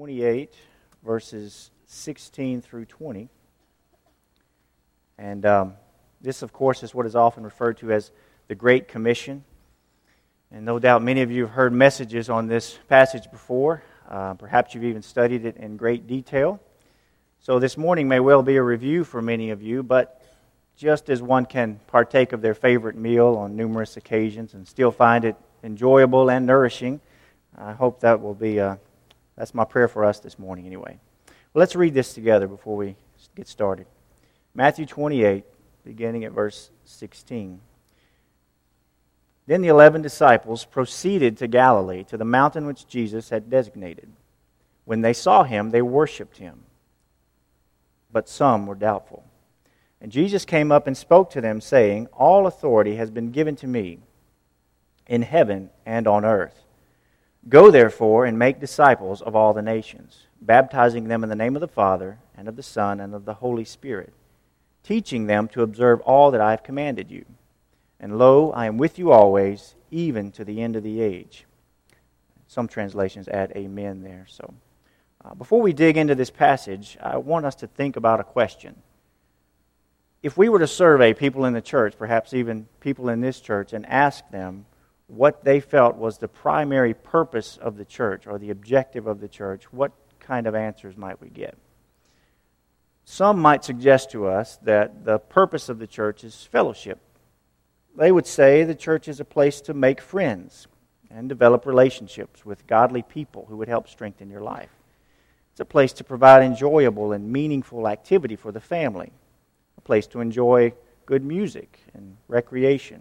28, verses 16 through 20. And this, of course, is what is often referred to as the Great Commission. And no doubt many of you have heard messages on this passage before. Perhaps you've even studied it in great detail. So this morning may well be a review for many of you, but just as one can partake of their favorite meal on numerous occasions and still find it enjoyable and nourishing, I hope that will be, that's my prayer for us this morning anyway. Well, let's read this together before we get started. Matthew 28, beginning at verse 16. Then the 11 disciples proceeded to Galilee, to the mountain which Jesus had designated. When they saw him, they worshipped him, but some were doubtful. And Jesus came up and spoke to them, saying, "All authority has been given to me in heaven and on earth. Go therefore and make disciples of all the nations, baptizing them in the name of the Father, and of the Son, and of the Holy Spirit, teaching them to observe all that I have commanded you. And lo, I am with you always, even to the end of the age." Some translations add amen there. So, before we dig into this passage, I want us to think about a question. If we were to survey people in the church, perhaps even people in this church, and ask them what they felt was the primary purpose of the church or the objective of the church, what kind of answers might we get? Some might suggest to us that the purpose of the church is fellowship. They would say the church is a place to make friends and develop relationships with godly people who would help strengthen your life. It's a place to provide enjoyable and meaningful activity for the family, a place to enjoy good music and recreation,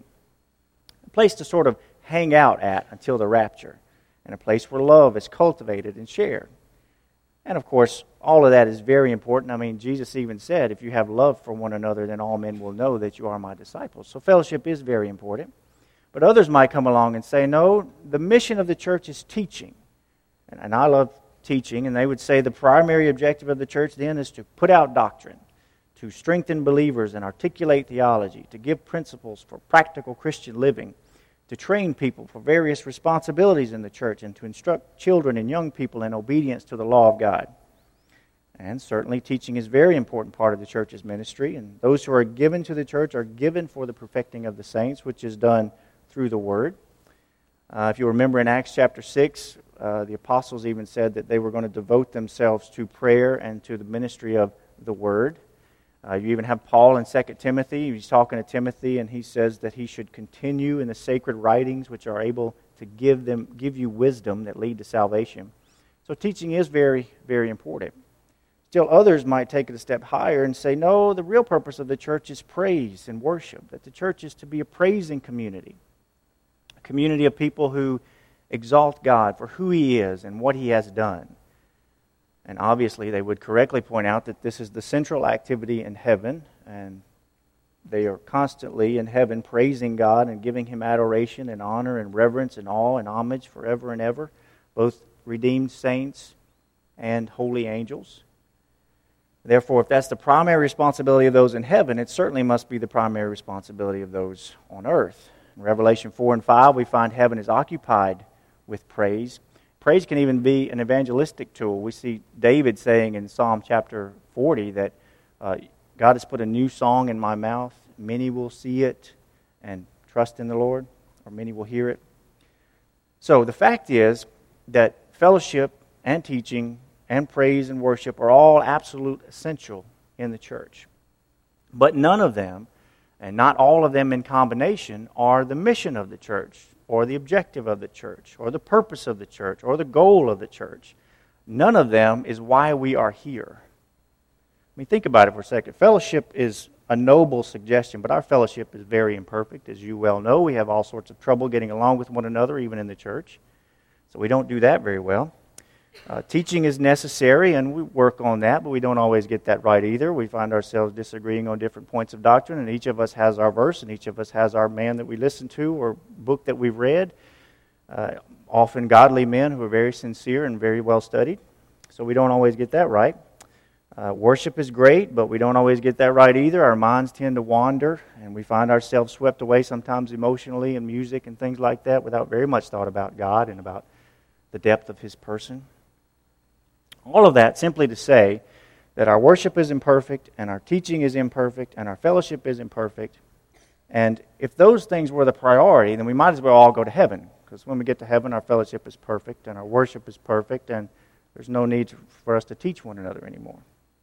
a place to sort of hang out at until the rapture, and a place where love is cultivated and shared. And of course, all of that is very important. I mean, Jesus even said, if you have love for one another, then all men will know that you are my disciples. So fellowship is very important. But others might come along and say, no, the mission of the church is teaching. And I love teaching, and they would say the primary objective of the church then is to put out doctrine, to strengthen believers and articulate theology, to give principles for practical Christian living, to train people for various responsibilities in the church, and to instruct children and young people in obedience to the law of God. And certainly teaching is a very important part of the church's ministry, and those who are given to the church are given for the perfecting of the saints, which is done through the Word. If you remember in Acts chapter 6, the apostles even said that they were going to devote themselves to prayer and to the ministry of the Word. You even have Paul in 2 Timothy. He's talking to Timothy, and he says that he should continue in the sacred writings, which are able to give you wisdom that lead to salvation. So teaching is very, very important. Still, others might take it a step higher and say, no, the real purpose of the church is praise and worship, that the church is to be a praising community, a community of people who exalt God for who He is and what He has done. And obviously, they would correctly point out that this is the central activity in heaven, and they are constantly in heaven praising God and giving Him adoration and honor and reverence and awe and homage forever and ever, both redeemed saints and holy angels. Therefore, if that's the primary responsibility of those in heaven, it certainly must be the primary responsibility of those on earth. In Revelation 4 and 5, we find heaven is occupied with praise. Praise can even be an evangelistic tool. We see David saying in Psalm chapter 40 that God has put a new song in my mouth. Many will see it and trust in the Lord, or many will hear it. So the fact is that fellowship and teaching and praise and worship are all absolute essential in the church. But none of them, and not all of them in combination, are the mission of the church, or the objective of the church, or the purpose of the church, or the goal of the church. None of them is why we are here. I mean, think about it for a second. Fellowship is a noble suggestion, but our fellowship is very imperfect. As you well know, we have all sorts of trouble getting along with one another, even in the church. So we don't do that very well. Teaching is necessary, and we work on that, but we don't always get that right either. We find ourselves disagreeing on different points of doctrine, and each of us has our verse, and each of us has our man that we listen to or book that we've read. Often godly men who are very sincere and very well studied. So we don't always get that right. Worship is great, but we don't always get that right either. Our minds tend to wander, and we find ourselves swept away sometimes emotionally in music and things like that without very much thought about God and about the depth of His person. All of that simply to say that our worship is imperfect, and our teaching is imperfect, and our fellowship is imperfect. And if those things were the priority, then we might as well all go to heaven. Because when we get to heaven, our fellowship is perfect, and our worship is perfect, and there's no need for us to teach one another anymore.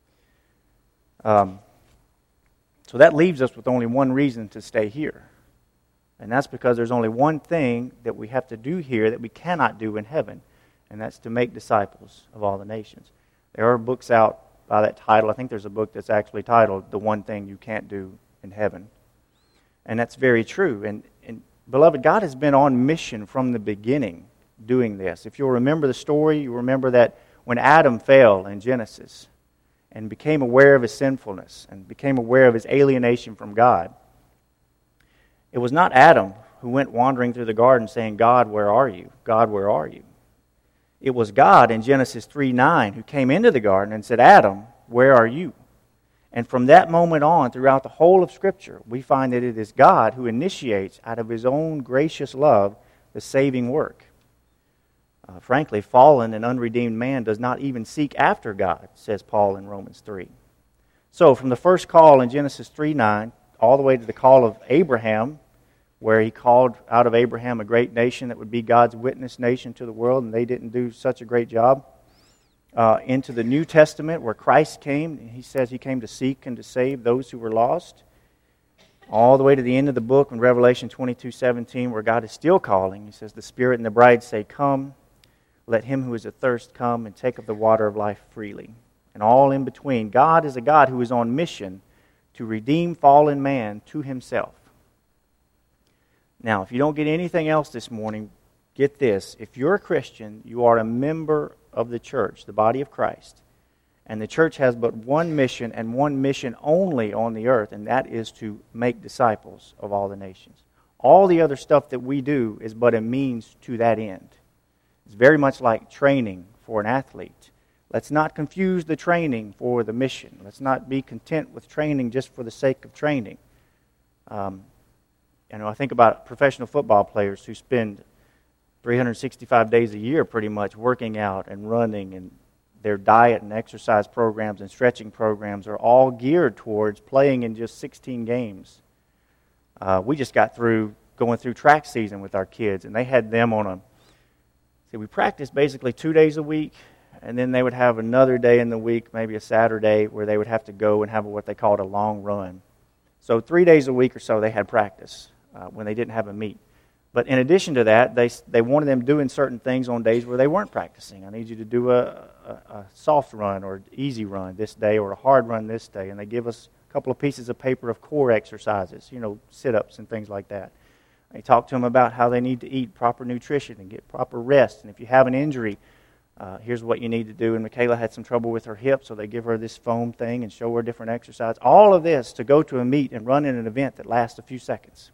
So that leaves us with only one reason to stay here. And that's because there's only one thing that we have to do here that we cannot do in heaven, and that's to make disciples of all the nations. There are books out by that title. I think there's a book that's actually titled The One Thing You Can't Do in Heaven. And that's very true. And beloved, God has been on mission from the beginning doing this. If you'll remember the story, you remember that when Adam fell in Genesis and became aware of his sinfulness and became aware of his alienation from God, it was not Adam who went wandering through the garden saying, God, where are you? God, where are you? It was God in Genesis 3:9 who came into the garden and said, Adam, where are you? And from that moment on, throughout the whole of Scripture, we find that it is God who initiates, out of His own gracious love, the saving work. Frankly, fallen and unredeemed man does not even seek after God, says Paul in Romans 3. So, from the first call in Genesis 3:9, all the way to the call of Abraham, where He called out of Abraham a great nation that would be God's witness nation to the world, and they didn't do such a great job, into the New Testament, where Christ came. He says He came to seek and to save those who were lost. All the way to the end of the book in Revelation 22:17, where God is still calling. He says, the Spirit and the bride say, come, let him who is athirst come and take of the water of life freely. And all in between, God is a God who is on mission to redeem fallen man to Himself. Now, if you don't get anything else this morning, get this. If you're a Christian, you are a member of the church, the body of Christ. And the church has but one mission, and one mission only on the earth, and that is to make disciples of all the nations. All the other stuff that we do is but a means to that end. It's very much like training for an athlete. Let's not confuse the training for the mission. Let's not be content with training just for the sake of training. I think about professional football players who spend 365 days a year pretty much working out and running, and their diet and exercise programs and stretching programs are all geared towards playing in just 16 games. We just got through going through track season with our kids, and they had them on we practiced basically 2 days a week, and then they would have another day in the week, maybe a Saturday, where they would have to go and have what they called a long run. So 3 days a week or so they had practice when they didn't have a meet. But in addition to that, they wanted them doing certain things on days where they weren't practicing. I need you to do a soft run or easy run this day, or a hard run this day. And they give us a couple of pieces of paper of core exercises, sit-ups and things like that. They talk to them about how they need to eat proper nutrition and get proper rest. And if you have an injury, here's what you need to do. And Michaela had some trouble with her hip, so they give her this foam thing and show her different exercises. All of this to go to a meet and run in an event that lasts a few seconds.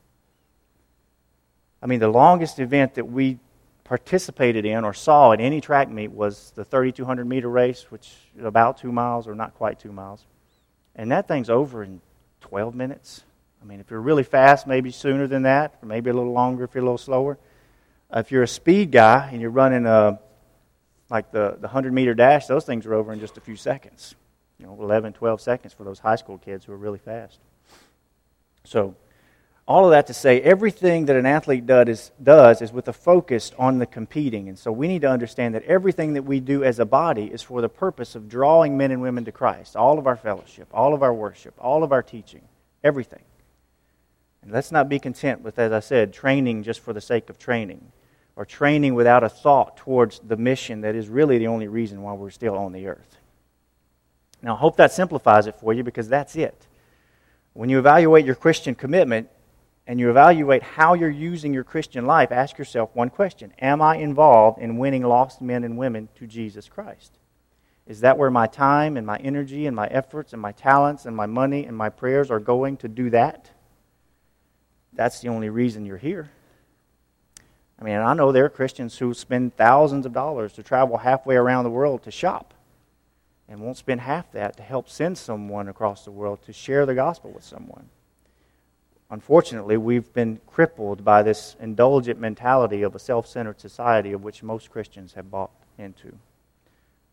I mean, the longest event that we participated in or saw at any track meet was the 3,200-meter race, which is about 2 miles or not quite 2 miles. And that thing's over in 12 minutes. I mean, if you're really fast, maybe sooner than that, or maybe a little longer if you're a little slower. If you're a speed guy and you're running like the 100-meter dash, those things are over in just a few seconds. 11, 12 seconds for those high school kids who are really fast. So, all of that to say, everything that an athlete does is with a focus on the competing. And so we need to understand that everything that we do as a body is for the purpose of drawing men and women to Christ. All of our fellowship, all of our worship, all of our teaching, everything. And let's not be content with, as I said, training just for the sake of training, or training without a thought towards the mission that is really the only reason why we're still on the earth. Now, I hope that simplifies it for you, because that's it. When you evaluate your Christian commitment and you evaluate how you're using your Christian life, ask yourself one question. Am I involved in winning lost men and women to Jesus Christ? Is that where my time and my energy and my efforts and my talents and my money and my prayers are going to do that? That's the only reason you're here. I mean, I know there are Christians who spend thousands of dollars to travel halfway around the world to shop, and won't spend half that to help send someone across the world to share the gospel with someone. Unfortunately, we've been crippled by this indulgent mentality of a self-centered society of which most Christians have bought into.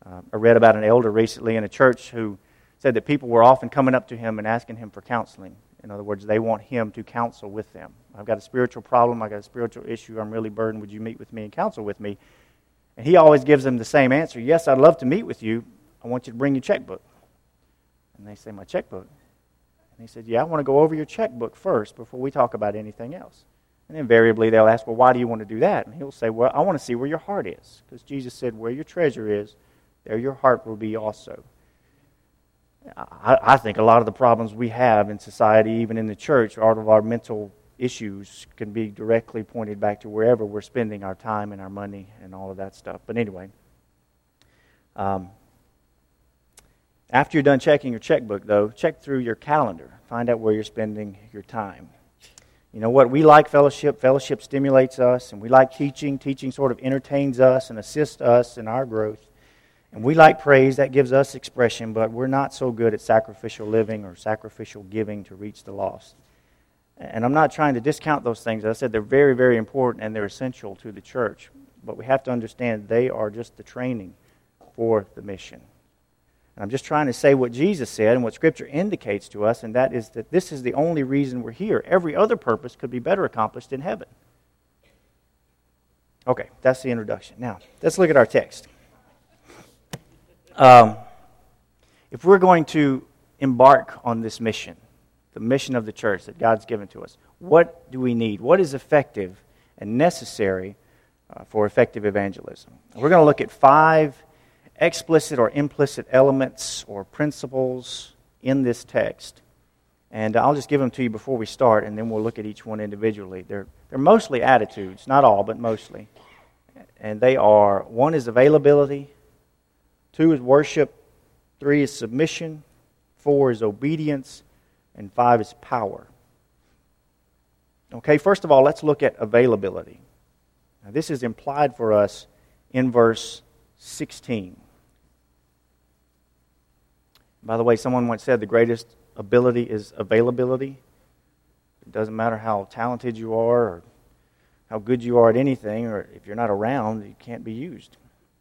I read about an elder recently in a church who said that people were often coming up to him and asking him for counseling. In other words, they want him to counsel with them. I've got a spiritual problem. I've got a spiritual issue. I'm really burdened. Would you meet with me and counsel with me? And he always gives them the same answer. Yes, I'd love to meet with you. I want you to bring your checkbook. And they say, my checkbook? And he said, yeah, I want to go over your checkbook first before we talk about anything else. And invariably they'll ask, well, why do you want to do that? And he'll say, well, I want to see where your heart is. Because Jesus said, where your treasure is, there your heart will be also. I think a lot of the problems we have in society, even in the church, all of our mental issues can be directly pointed back to wherever we're spending our time and our money and all of that stuff. But anyway, after you're done checking your checkbook, though, check through your calendar. Find out where you're spending your time. You know what? We like fellowship. Fellowship stimulates us, and we like teaching. Teaching sort of entertains us and assists us in our growth. And we like praise. That gives us expression, but we're not so good at sacrificial living or sacrificial giving to reach the lost. And I'm not trying to discount those things. As I said, they're very, very important, and they're essential to the church. But we have to understand they are just the training for the mission. And I'm just trying to say what Jesus said and what Scripture indicates to us, and that is that this is the only reason we're here. Every other purpose could be better accomplished in heaven. Okay, that's the introduction. Now, let's look at our text. If we're going to embark on this mission, the mission of the church that God's given to us, what do we need? What is effective and necessary for effective evangelism? We're going to look at 5 explicit or implicit elements or principles in this text. And I'll just give them to you before we start, and then we'll look at each one individually. They're mostly attitudes, not all, but mostly. And they are, 1 is availability, 2 is worship, 3 is submission, 4 is obedience, and 5 is power. Okay, first of all, let's look at availability. Now, this is implied for us in verse 16. By the way, someone once said the greatest ability is availability. It doesn't matter how talented you are or how good you are at anything, or if you're not around, you can't be used.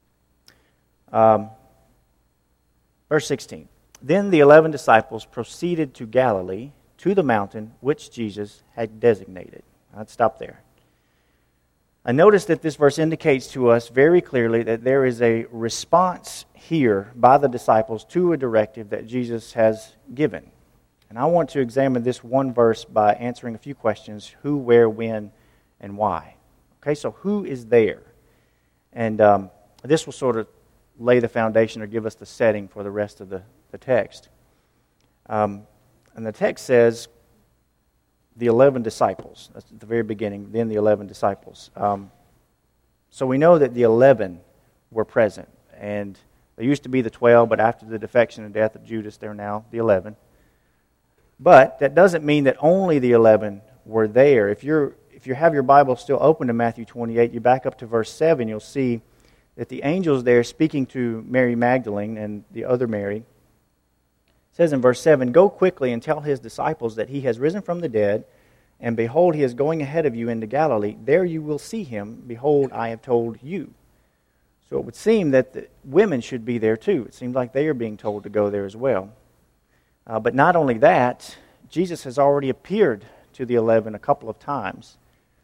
Verse 16. Then the 11 disciples proceeded to Galilee, to the mountain which Jesus had designated. Let's stop there. I notice that this verse indicates to us very clearly that there is a response here by the disciples to a directive that Jesus has given. And I want to examine this one verse by answering a few questions: who, where, when, and why. Okay, so who is there? And this will sort of lay the foundation or give us the setting for the rest of the text. And the text says the 11 disciples. That's at the very beginning. Then the 11 disciples. So we know that the 11 were present. And they used to be the 12, but after the defection and death of Judas, they're now the 11. But that doesn't mean that only the 11 were there. If you have your Bible still open to Matthew 28, you back up to verse 7, you'll see that the angels there speaking to Mary Magdalene and the other Mary says in verse 7, "Go quickly and tell his disciples that he has risen from the dead, and behold, he is going ahead of you into Galilee. There you will see him. Behold, I have told you." So it would seem that the women should be there too. It seems like they are being told to go there as well. But not only that, Jesus has already appeared to the 11 a couple of times.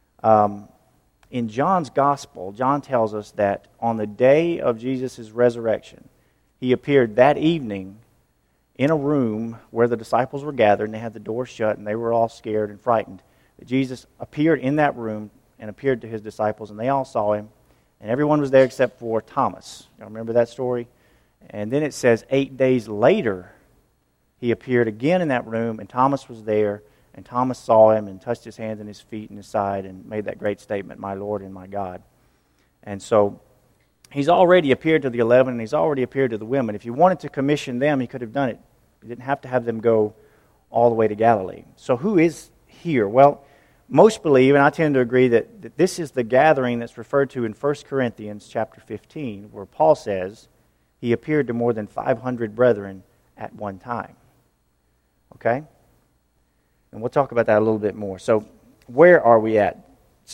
In John's Gospel, John tells us that on the day of Jesus' resurrection, he appeared that evening in a room where the disciples were gathered, and they had the door shut, and they were all scared and frightened. That Jesus appeared in that room and appeared to his disciples, and they all saw him, and everyone was there except for Thomas. Y'all remember that story? And then it says 8 days later, he appeared again in that room, and Thomas was there, and Thomas saw him and touched his hands and his feet and his side and made that great statement, "My Lord and my God." And so he's already appeared to the 11, and he's already appeared to the women. If he wanted to commission them, he could have done it. He didn't have to have them go all the way to Galilee. So who is here? Well, most believe, and I tend to agree, that this is the gathering that's referred to in 1 Corinthians chapter 15, where Paul says he appeared to more than 500 brethren at one time. Okay? And we'll talk about that a little bit more. So where are we at?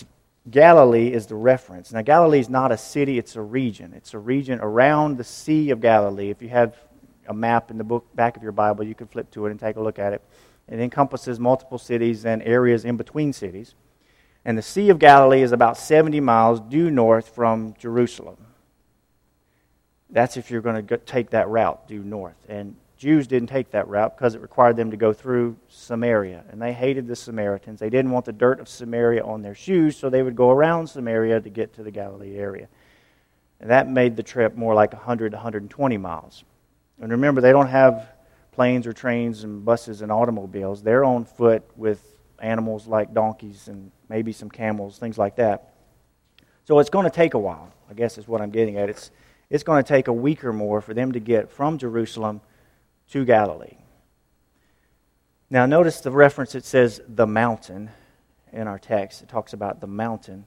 Galilee is the reference. Now, Galilee is not a city, it's a region. It's a region around the Sea of Galilee. If you have a map in the back of your Bible, you can flip to it and take a look at it. It encompasses multiple cities and areas in between cities. And the Sea of Galilee is about 70 miles due north from Jerusalem. That's if you're going to take that route due north. And Jews didn't take that route because it required them to go through Samaria. And they hated the Samaritans. They didn't want the dirt of Samaria on their shoes, so they would go around Samaria to get to the Galilee area. And that made the trip more like 100 to 120 miles. And remember, they don't have planes or trains and buses and automobiles. They're on foot with animals like donkeys and maybe some camels, things like that. So it's going to take a while, I guess is what I'm getting at. It's going to take a week or more for them to get from Jerusalem to Galilee. Now notice the reference, it says the mountain in our text. It talks about the mountain.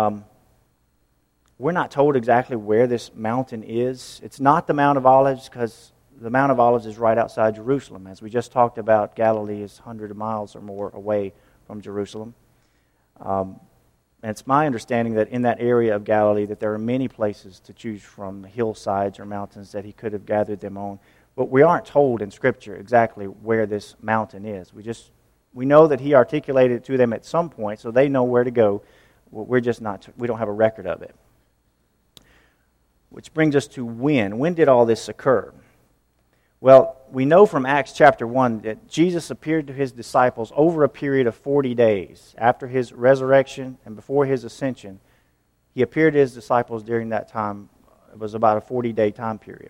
We're not told exactly where this mountain is. It's not the Mount of Olives because the Mount of Olives is right outside Jerusalem. As we just talked about, Galilee is 100 miles or more away from Jerusalem. And it's my understanding that in that area of Galilee that there are many places to choose from, the hillsides or mountains that he could have gathered them on. But we aren't told in Scripture exactly where this mountain is. We know that he articulated it to them at some point, so they know where to go. We don't have a record of it. Which brings us to when. When did all this occur? Well, we know from Acts chapter 1 that Jesus appeared to his disciples over a period of 40 days. After his resurrection and before his ascension, he appeared to his disciples during that time. It was about a 40-day time period.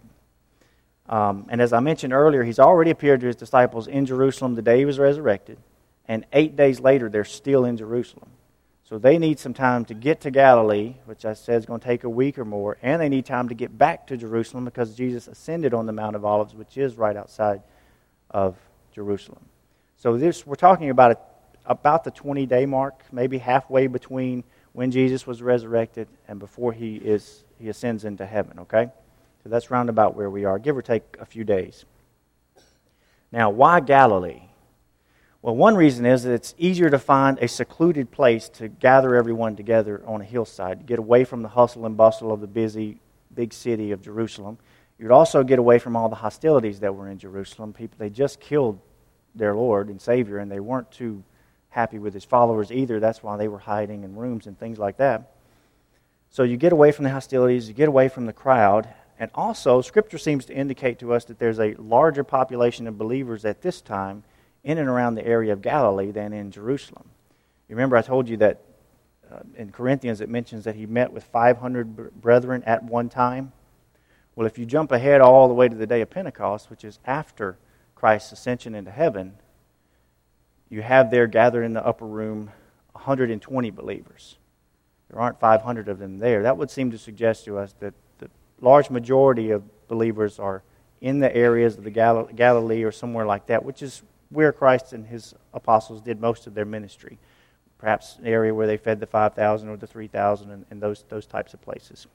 And as I mentioned earlier, he's already appeared to his disciples in Jerusalem the day he was resurrected. And 8 days later, they're still in Jerusalem. So they need some time to get to Galilee, which I said is going to take a week or more. And they need time to get back to Jerusalem because Jesus ascended on the Mount of Olives, which is right outside of Jerusalem. So we're talking about the 20-day mark, maybe halfway between when Jesus was resurrected and before he ascends into heaven, okay? So that's round about where we are, give or take a few days. Now, why Galilee? Well, one reason is that it's easier to find a secluded place to gather everyone together on a hillside, to get away from the hustle and bustle of the busy big city of Jerusalem. You'd also get away from all the hostilities that were in Jerusalem. They just killed their Lord and Savior, and they weren't too happy with his followers either. That's why they were hiding in rooms and things like that. So you get away from the hostilities, you get away from the crowd. And also, Scripture seems to indicate to us that there's a larger population of believers at this time in and around the area of Galilee than in Jerusalem. You remember I told you that in Corinthians it mentions that he met with 500 brethren at one time. Well, if you jump ahead all the way to the day of Pentecost, which is after Christ's ascension into heaven, you have there gathered in the upper room 120 believers. There aren't 500 of them there. That would seem to suggest to us that the large majority of believers are in the areas of the Galilee or somewhere like that, which is where Christ and his apostles did most of their ministry. Perhaps an area where they fed the 5,000 or the 3,000 and those types of places.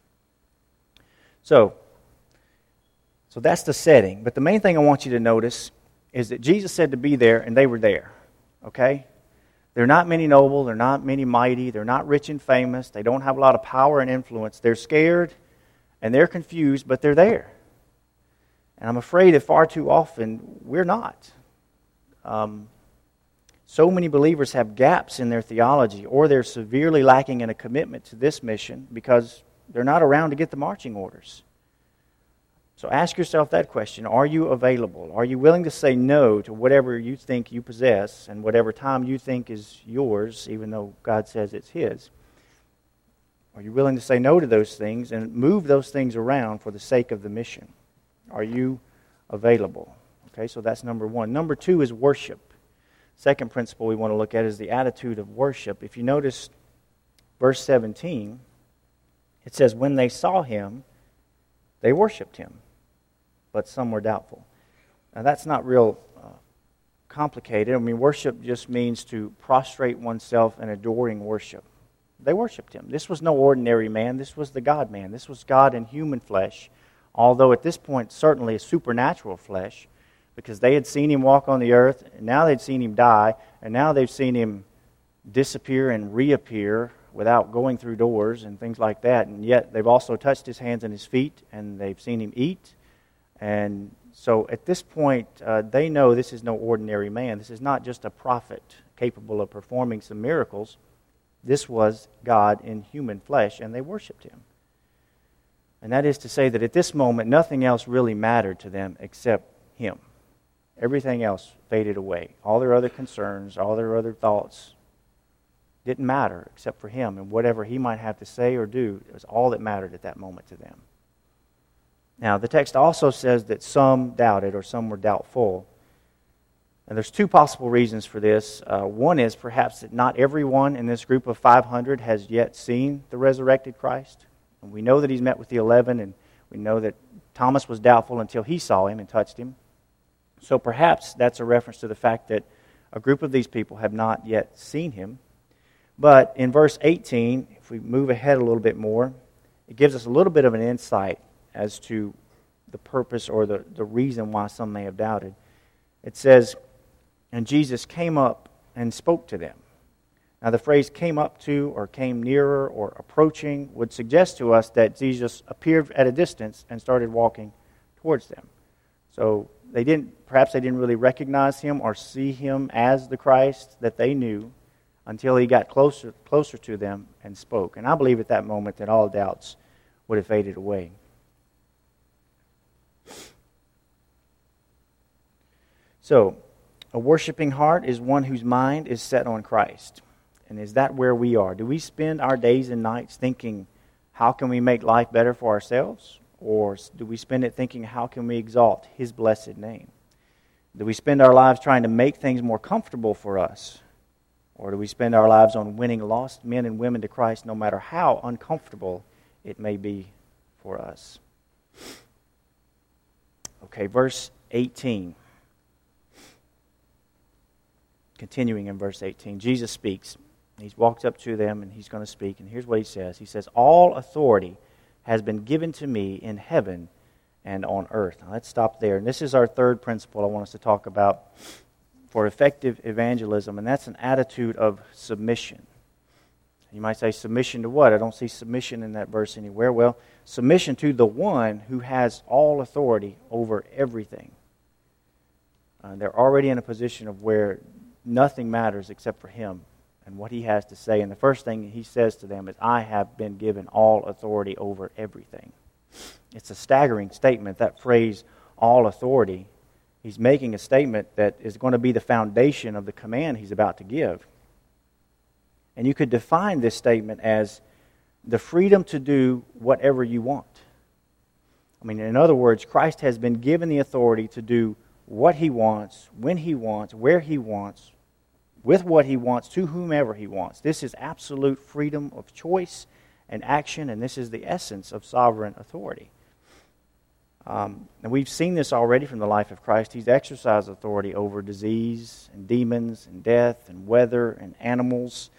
So that's the setting. But the main thing I want you to notice is that Jesus said to be there, and they were there. Okay? They're not many noble, they're not many mighty, they're not rich and famous, they don't have a lot of power and influence. They're scared and they're confused, but they're there. And I'm afraid that far too often we're not. So many believers have gaps in their theology, or they're severely lacking in a commitment to this mission because they're not around to get the marching orders. So ask yourself that question. Are you available? Are you willing to say no to whatever you think you possess and whatever time you think is yours, even though God says it's his? Are you willing to say no to those things and move those things around for the sake of the mission? Are you available? Okay, so that's number one. Number two is worship. Second principle we want to look at is the attitude of worship. If you notice verse 17, it says, when they saw him, they worshiped him, but some were doubtful. Now that's not real complicated. I mean, worship just means to prostrate oneself in adoring worship. They worshiped him. This was no ordinary man. This was the God-man. This was God in human flesh, although at this point certainly a supernatural flesh, because they had seen him walk on the earth, and now they'd seen him die, and now they've seen him disappear and reappear without going through doors and things like that, and yet they've also touched his hands and his feet, and they've seen him eat. And so at this point, they know this is no ordinary man. This is not just a prophet capable of performing some miracles. This was God in human flesh, and they worshipped him. And that is to say that at this moment, nothing else really mattered to them except him. Everything else faded away. All their other concerns, all their other thoughts didn't matter except for him, and whatever he might have to say or do was all that mattered at that moment to them. Now, the text also says that some doubted, or some were doubtful. And there's two possible reasons for this. One is perhaps that not everyone in this group of 500 has yet seen the resurrected Christ. And we know that he's met with the 11, and we know that Thomas was doubtful until he saw him and touched him. So perhaps that's a reference to the fact that a group of these people have not yet seen him. But in verse 18, if we move ahead a little bit more, it gives us a little bit of an insight as to the purpose or the reason why some may have doubted. It says, "And Jesus came up and spoke to them." Now the phrase came up to or came nearer or approaching would suggest to us that Jesus appeared at a distance and started walking towards them. So perhaps they didn't really recognize him or see him as the Christ that they knew until he got closer to them and spoke. And I believe at that moment that all doubts would have faded away. So, a worshiping heart is one whose mind is set on Christ. And is that where we are? Do we spend our days and nights thinking, how can we make life better for ourselves? Or do we spend it thinking, how can we exalt his blessed name? Do we spend our lives trying to make things more comfortable for us? Or do we spend our lives on winning lost men and women to Christ, no matter how uncomfortable it may be for us? Okay, verse 18. Continuing in verse 18, Jesus speaks. He walks up to them and he's going to speak. And here's what he says. He says, "All authority has been given to me in heaven and on earth." Now let's stop there. And this is our third principle I want us to talk about for effective evangelism. And that's an attitude of submission. You might say, submission to what? I don't see submission in that verse anywhere. Well, submission to the one who has all authority over everything. They're already in a position of where nothing matters except for him and what he has to say. And the first thing he says to them is, "I have been given all authority over everything." It's a staggering statement, that phrase, all authority. He's making a statement that is going to be the foundation of the command he's about to give. And you could define this statement as the freedom to do whatever you want. I mean, in other words, Christ has been given the authority to do what he wants, when he wants, where he wants, with what he wants, to whomever he wants. This is absolute freedom of choice and action, and this is the essence of sovereign authority. And we've seen this already from the life of Christ. He's exercised authority over disease and demons and death and weather and animals,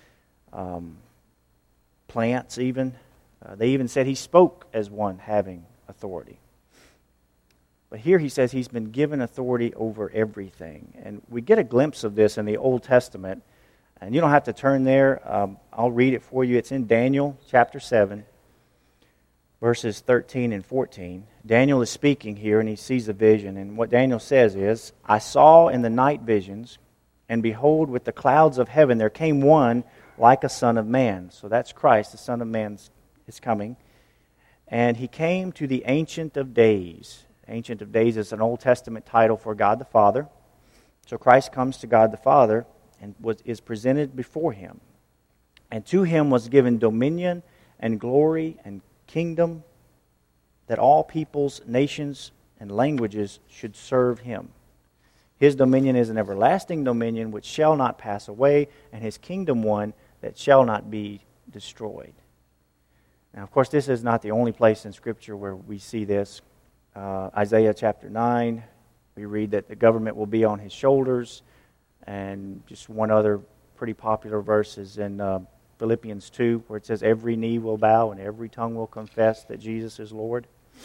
plants even. They even said he spoke as one having authority. But here he says he's been given authority over everything. And we get a glimpse of this in the Old Testament. And you don't have to turn there. I'll read it for you. It's in Daniel chapter 7, verses 13 and 14. Daniel is speaking here and he sees a vision. And what Daniel says is, "I saw in the night visions, and behold, with the clouds of heaven there came one like a son of man." So that's Christ, the Son of Man is coming. "And he came to the Ancient of Days." Ancient of Days is an Old Testament title for God the Father. So Christ comes to God the Father and is presented before him. "And to him was given dominion and glory and kingdom, that all peoples, nations, and languages should serve him. His dominion is an everlasting dominion which shall not pass away, and his kingdom one that shall not be destroyed." Now, of course, this is not the only place in Scripture where we see this. Isaiah chapter 9, we read that the government will be on his shoulders. And just one other pretty popular verse is in Philippians 2, where it says, "Every knee will bow and every tongue will confess that Jesus is Lord."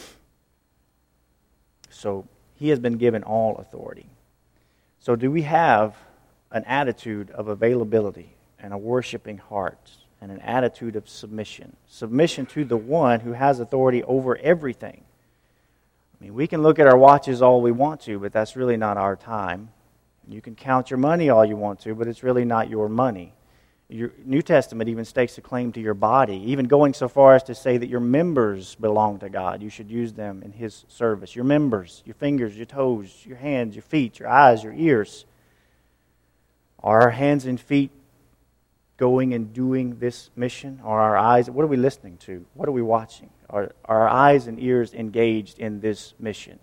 So he has been given all authority. So do we have an attitude of availability and a worshiping heart and an attitude of submission. Submission to the one who has authority over everything. I mean, we can look at our watches all we want to, but that's really not our time. You can count your money all you want to, but it's really not your money. Your New Testament even stakes a claim to your body, even going so far as to say that your members belong to God. You should use them in His service. Your members, your fingers, your toes, your hands, your feet, your eyes, your ears. Are our hands and feet going and doing this mission? Are our eyes, what are we listening to? What are we watching? Are our eyes and ears engaged in this mission?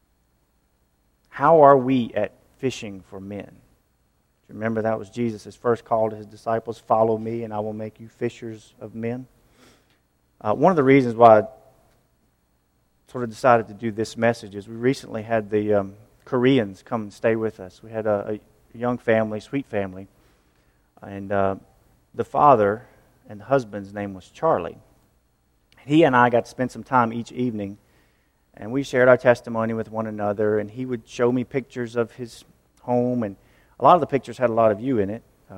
How are we at fishing for men? Do you remember that was Jesus' first call to His disciples? Follow me and I will make you fishers of men. One of the reasons why I sort of decided to do this message is we recently had the Koreans come and stay with us. We had a young family, sweet family, and the father and the husband's name was Charlie. He and I got to spend some time each evening, and we shared our testimony with one another, and he would show me pictures of his home, and a lot of the pictures had a lot of you in it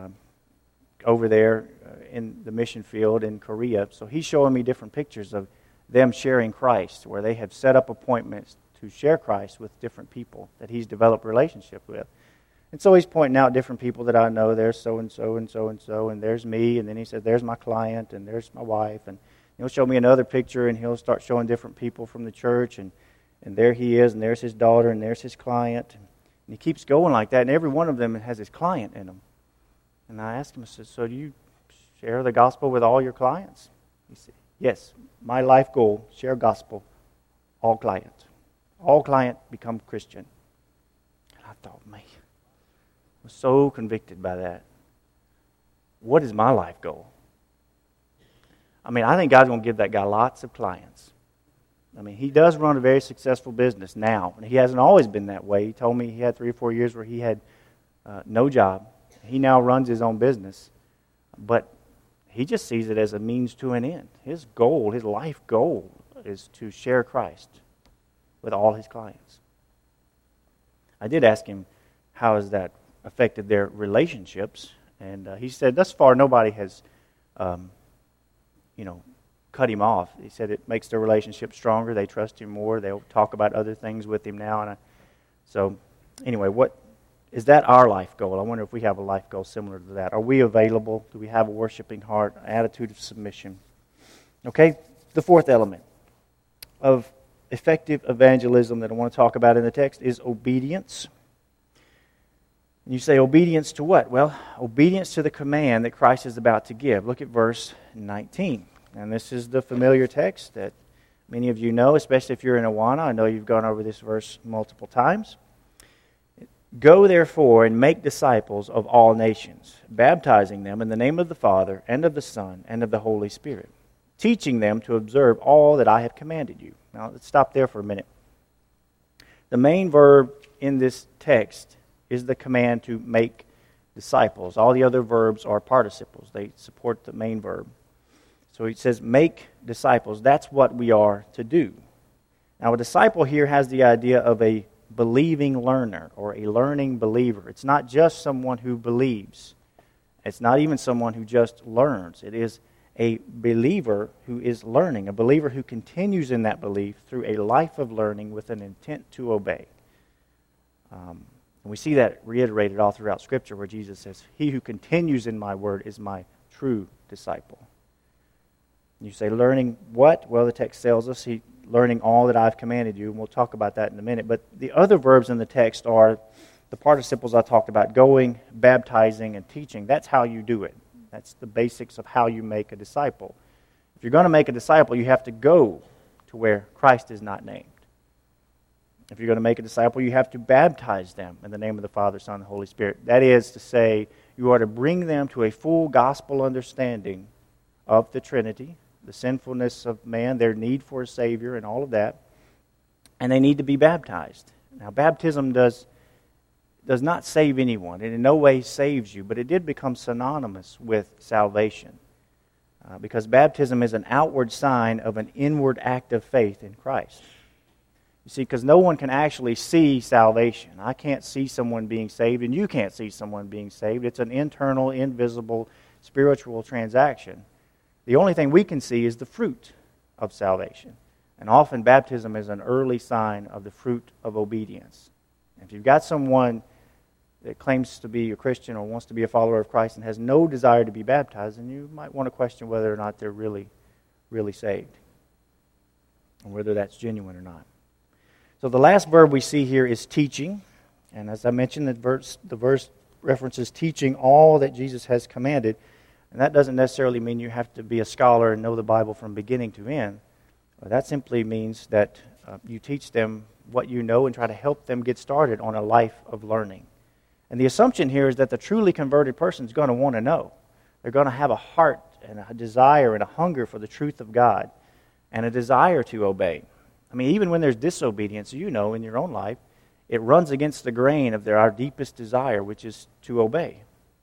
over there in the mission field in Korea. So he's showing me different pictures of them sharing Christ, where they have set up appointments to share Christ with different people that he's developed relationship with. And so he's pointing out different people that I know. There's so-and-so and so-and-so, and there's me, and then he said, there's my client, and there's my wife, and he'll show me another picture, and he'll start showing different people from the church, and there he is, and there's his daughter, and there's his client. And he keeps going like that, and every one of them has his client in them. And I asked him, I said, so do you share the gospel with all your clients? He said, yes, my life goal, share gospel, all client. All client become Christian. And I thought, man, I was so convicted by that. What is my life goal? I mean, I think God's going to give that guy lots of clients. I mean, he does run a very successful business now. And he hasn't always been that way. He told me he had 3 or 4 years where he had no job. He now runs his own business. But he just sees it as a means to an end. His goal, his life goal, is to share Christ with all his clients. I did ask him, how has that affected their relationships? And he said, thus far, nobody has, cut him off. He said it makes their relationship stronger. They trust him more. They'll talk about other things with him now. So, anyway, what is that our life goal? I wonder if we have a life goal similar to that. Are we available? Do we have a worshiping heart, an attitude of submission? Okay, the fourth element of effective evangelism that I want to talk about in the text is obedience. And you say, obedience to what? Well, obedience to the command that Christ is about to give. Look at verse 19. And this is the familiar text that many of you know, especially if you're in Awana. I know you've gone over this verse multiple times. Go, therefore, and make disciples of all nations, baptizing them in the name of the Father, and of the Son, and of the Holy Spirit, teaching them to observe all that I have commanded you. Now, let's stop there for a minute. The main verb in this text is the command to make disciples. All the other verbs are participles. They support the main verb. So he says, make disciples. That's what we are to do. Now, a disciple here has the idea of a believing learner or a learning believer. It's not just someone who believes. It's not even someone who just learns. It is a believer who is learning, a believer who continues in that belief through a life of learning with an intent to obey. And we see that reiterated all throughout Scripture where Jesus says, he who continues in my word is my true disciple. You say, learning what? Well, the text tells us, learning all that I've commanded you, and we'll talk about that in a minute. But the other verbs in the text are the participles I talked about, going, baptizing, and teaching. That's how you do it. That's the basics of how you make a disciple. If you're going to make a disciple, you have to go to where Christ is not named. If you're going to make a disciple, you have to baptize them in the name of the Father, Son, and the Holy Spirit. That is to say, you are to bring them to a full gospel understanding of the Trinity, the sinfulness of man, their need for a Savior, and all of that. And they need to be baptized. Now, baptism does not save anyone. It in no way saves you, but it did become synonymous with salvation. Because baptism is an outward sign of an inward act of faith in Christ. You see, because no one can actually see salvation. I can't see someone being saved, and you can't see someone being saved. It's an internal, invisible, spiritual transaction, the only thing we can see is the fruit of salvation. And often baptism is an early sign of the fruit of obedience. If you've got someone that claims to be a Christian or wants to be a follower of Christ and has no desire to be baptized, then you might want to question whether or not they're really saved, and whether that's genuine or not. So the last verb we see here is teaching. And as I mentioned, the verse references teaching all that Jesus has commanded. And that doesn't necessarily mean you have to be a scholar and know the Bible from beginning to end. That simply means that you teach them what you know and try to help them get started on a life of learning. And the assumption here is that the truly converted person is going to want to know. They're going to have a heart and a desire and a hunger for the truth of God and a desire to obey. I mean, even when there's disobedience, you know in your own life, it runs against the grain of our deepest desire, which is to obey.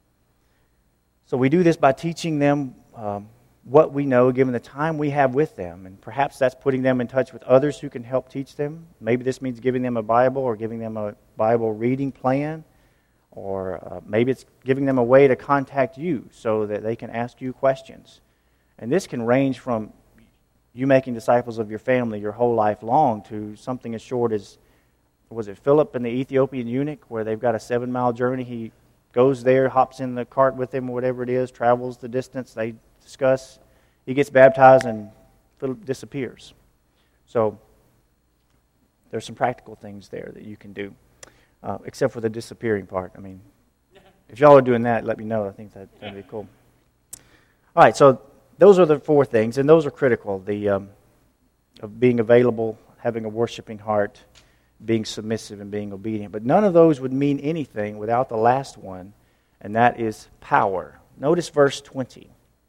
So we do this by teaching them what we know, given the time we have with them. And perhaps that's putting them in touch with others who can help teach them. Maybe this means giving them a Bible or giving them a Bible reading plan. Or maybe it's giving them a way to contact you so that they can ask you questions. And this can range from you making disciples of your family your whole life long to something as short as, was it Philip and the Ethiopian eunuch, where they've got a 7-mile journey. He goes there, hops in the cart with him, or whatever it is, travels the distance. They discuss. He gets baptized, and Philip disappears. So there's some practical things there that you can do, except for the disappearing part. I mean, if y'all are doing that, let me know. I think that'd be cool. All right, so those are the 4 things, and those are critical. The of being available, having a worshiping heart, being submissive, and being obedient. But none of those would mean anything without the last one, and that is power. Notice verse 20.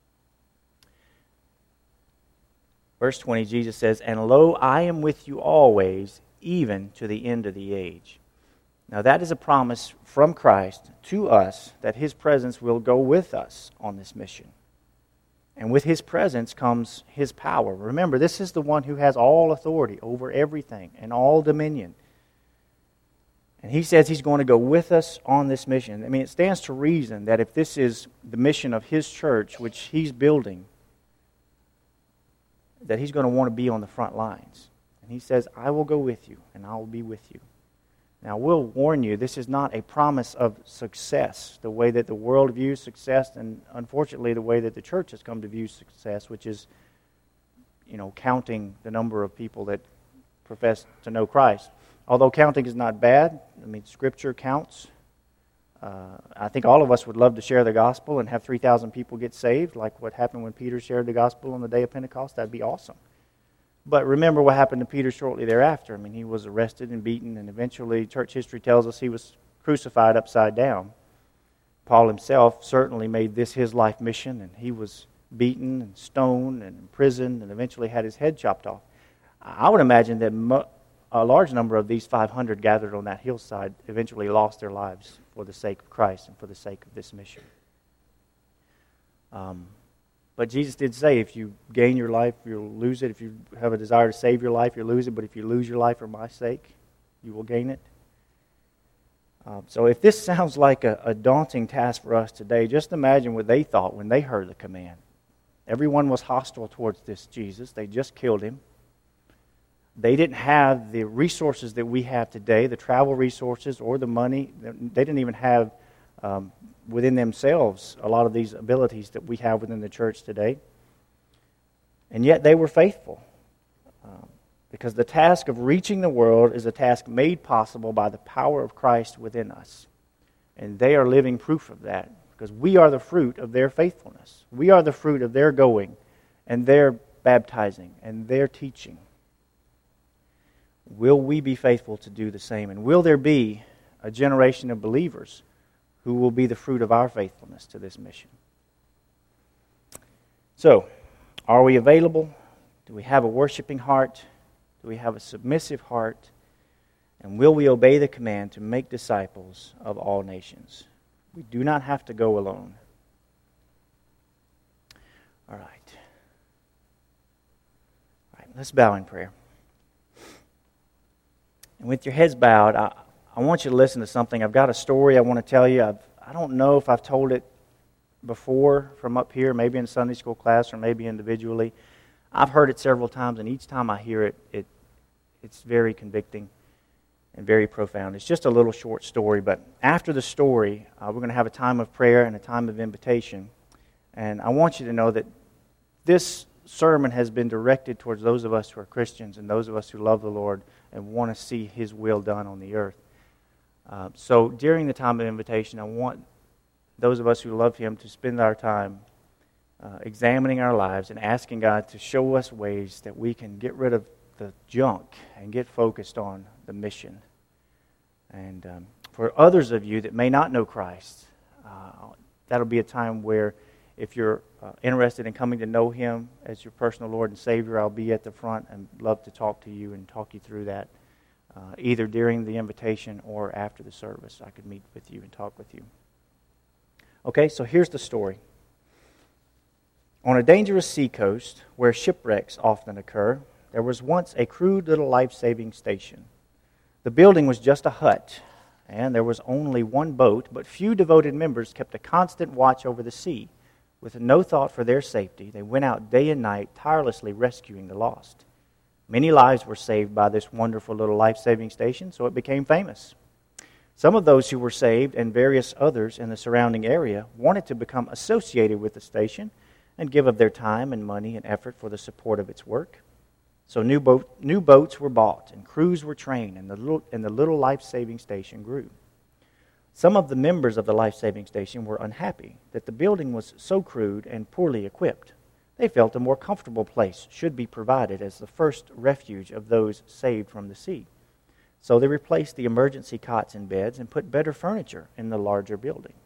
Verse 20, Jesus says, "And lo, I am with you always, even to the end of the age." Now that is a promise from Christ to us that His presence will go with us on this mission. And with His presence comes His power. Remember, this is the one who has all authority over everything and all dominion. And He says He's going to go with us on this mission. I mean, it stands to reason that if this is the mission of His church, which He's building, that He's going to want to be on the front lines. And He says, "I will go with you, and I will be with you." Now, we'll warn you, this is not a promise of success, the way that the world views success, and unfortunately the way that the church has come to view success, which is, counting the number of people that profess to know Christ. Although counting is not bad, I mean, Scripture counts. I think all of us would love to share the gospel and have 3,000 people get saved, like what happened when Peter shared the gospel on the day of Pentecost. That'd be awesome. But remember what happened to Peter shortly thereafter. I mean, he was arrested and beaten, and eventually church history tells us he was crucified upside down. Paul himself certainly made this his life mission, and he was beaten and stoned and imprisoned and eventually had his head chopped off. I would imagine that a large number of these 500 gathered on that hillside eventually lost their lives for the sake of Christ and for the sake of this mission. But Jesus did say, if you gain your life, you'll lose it. If you have a desire to save your life, you'll lose it. But if you lose your life for my sake, you will gain it. So if this sounds like a daunting task for us today, just imagine what they thought when they heard the command. Everyone was hostile towards this Jesus. They just killed Him. They didn't have the resources that we have today, the travel resources or the money. They didn't even have within themselves a lot of these abilities that we have within the church today. And yet they were faithful. Because the task of reaching the world is a task made possible by the power of Christ within us. And they are living proof of that, because we are the fruit of their faithfulness. We are the fruit of their going and their baptizing and their teaching. Will we be faithful to do the same? And will there be a generation of believers who will be the fruit of our faithfulness to this mission? So, are we available? Do we have a worshiping heart? Do we have a submissive heart? And will we obey the command to make disciples of all nations? We do not have to go alone. All right, let's bow in prayer. And with your heads bowed, I want you to listen to something. I've got a story I want to tell you. I don't know if I've told it before from up here, maybe in Sunday school class or maybe individually. I've heard it several times, and each time I hear it, it's very convicting and very profound. It's just a little short story, but after the story, we're going to have a time of prayer and a time of invitation. And I want you to know that this sermon has been directed towards those of us who are Christians and those of us who love the Lord and want to see His will done on the earth. So during the time of invitation, I want those of us who love Him to spend our time examining our lives and asking God to show us ways that we can get rid of the junk and get focused on the mission. And for others of you that may not know Christ, that'll be a time where if you're interested in coming to know Him as your personal Lord and Savior, I'll be at the front and love to talk to you and talk you through that, either during the invitation or after the service. I could meet with you and talk with you. Okay, so here's the story. On a dangerous seacoast where shipwrecks often occur, there was once a crude little life-saving station. The building was just a hut, and there was only one boat, but few devoted members kept a constant watch over the sea. With no thought for their safety, they went out day and night, tirelessly rescuing the lost. Many lives were saved by this wonderful little life-saving station, so it became famous. Some of those who were saved and various others in the surrounding area wanted to become associated with the station and give of their time and money and effort for the support of its work. So new boats were bought and crews were trained, and the little life-saving station grew. Some of the members of the life-saving station were unhappy that the building was so crude and poorly equipped. They felt a more comfortable place should be provided as the first refuge of those saved from the sea. So they replaced the emergency cots and beds and put better furniture in a larger building.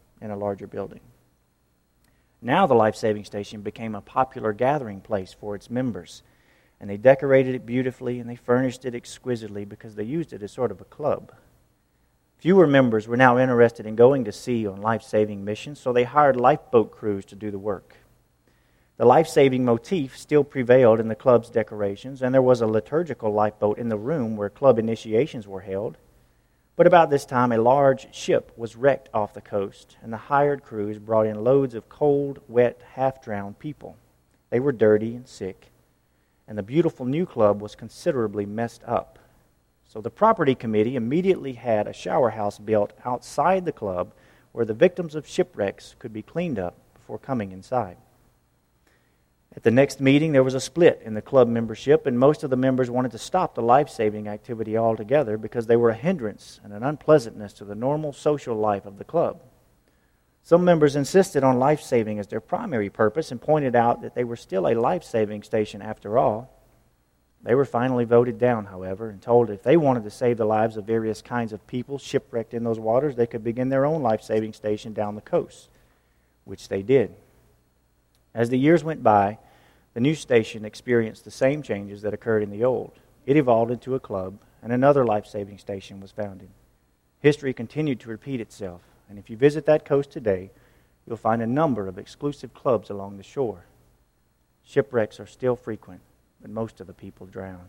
Now the life-saving station became a popular gathering place for its members, and they decorated it beautifully and they furnished it exquisitely because they used it as sort of a club. Fewer members were now interested in going to sea on life-saving missions, so they hired lifeboat crews to do the work. The life-saving motif still prevailed in the club's decorations, and there was a liturgical lifeboat in the room where club initiations were held. But about this time, a large ship was wrecked off the coast, and the hired crews brought in loads of cold, wet, half-drowned people. They were dirty and sick, and the beautiful new club was considerably messed up. So the property committee immediately had a shower house built outside the club where the victims of shipwrecks could be cleaned up before coming inside. At the next meeting, there was a split in the club membership, and most of the members wanted to stop the life-saving activity altogether because they were a hindrance and an unpleasantness to the normal social life of the club. Some members insisted on life-saving as their primary purpose and pointed out that they were still a life-saving station after all. They were finally voted down, however, and told if they wanted to save the lives of various kinds of people shipwrecked in those waters, they could begin their own life-saving station down the coast, which they did. As the years went by, the new station experienced the same changes that occurred in the old. It evolved into a club, and another life-saving station was founded. History continued to repeat itself, and if you visit that coast today, you'll find a number of exclusive clubs along the shore. Shipwrecks are still frequent, but most of the people drown.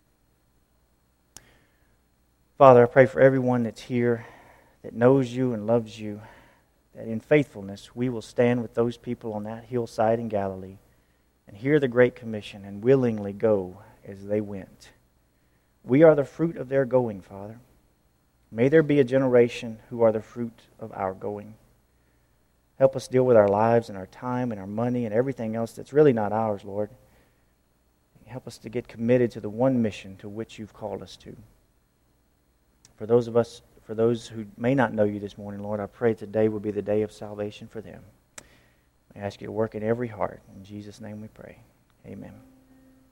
Father, I pray for everyone that's here that knows you and loves you, that in faithfulness we will stand with those people on that hillside in Galilee and hear the Great Commission and willingly go as they went. We are the fruit of their going, Father. May there be a generation who are the fruit of our going. Help us deal with our lives and our time and our money and everything else that's really not ours, Lord. Help us to get committed to the one mission to which you've called us to. For those who may not know you this morning, Lord, I pray today will be the day of salvation for them. I ask you to work in every heart. In Jesus' name we pray. Amen.